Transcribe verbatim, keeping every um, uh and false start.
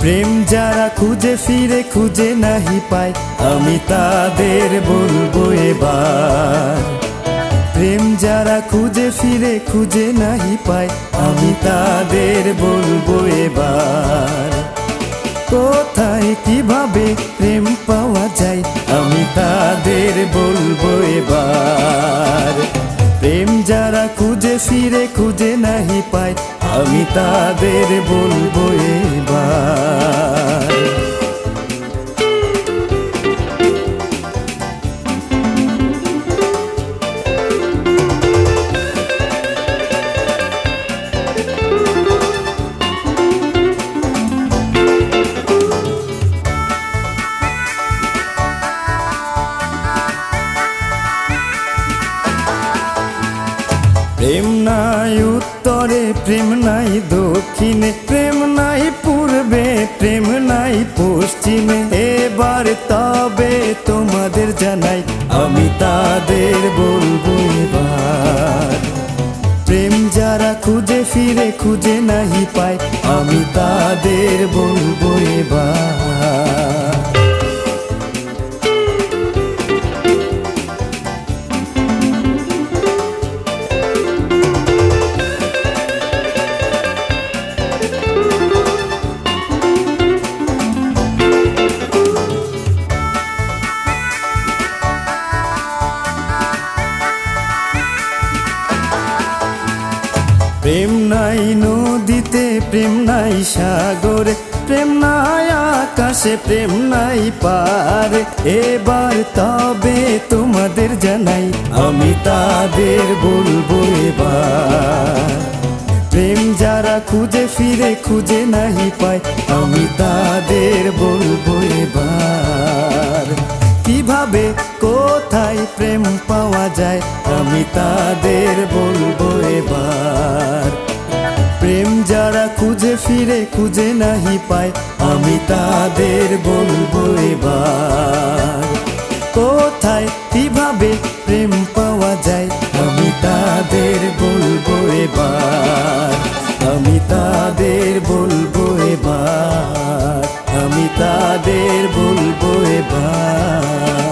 প্রেম যারা খুঁজে ফিরে খুঁজে নাহি পায়, আমি তাদের বলবো এবার। প্রেম যারা খুঁজে ফিরে খুঁজে নাহি পায়, আমি তাদের বলবো এবার। কোথায় কিভাবে প্রেম পাওয়া যায়, আমি তাদের বলবো এবার। প্রেম যারা খুঁজে ফিরে খুঁজে নাহি পায়, আমি তাদের বলবো এবার। প্রেম নাই উত্তরে, প্রেম নাই দক্ষিণে, প্রেম নাই পূর্বে, প্রেম নাই পশ্চিমে। এবার তবে তোমাদের জানাই, আমি তাদের বলবো এবার। প্রেম যারা খুঁজে ফিরে খুঁজে নাহি পায়, আমি তাদের বলবো এবার। প্রেম নাই নদীতে, প্রেম নাই সাগরে, প্রেম নাই আকাশে, প্রেম নাই পারে। এবার তবে তোমাদের জানাই, আমি তাদের বলবো এবার। প্রেম যারা খুঁজে ফিরে খুঁজে নাহি পায়, আমি তাদের বলবো এবার। কিভাবে কোথায় প্রেম পাওয়া যায়, আমি তাদের বলবো এবার। প্রেম যারা খুঁজে ফিরে খুঁজে নাহি পায়, আমি তাদের বলবো এবার। কোথায় কিভাবে প্রেম পাওয়া যায়, আমি তাদের বলবো এবার। আমি তাদের বলবো এবার, আমি তাদের বলবো এবার।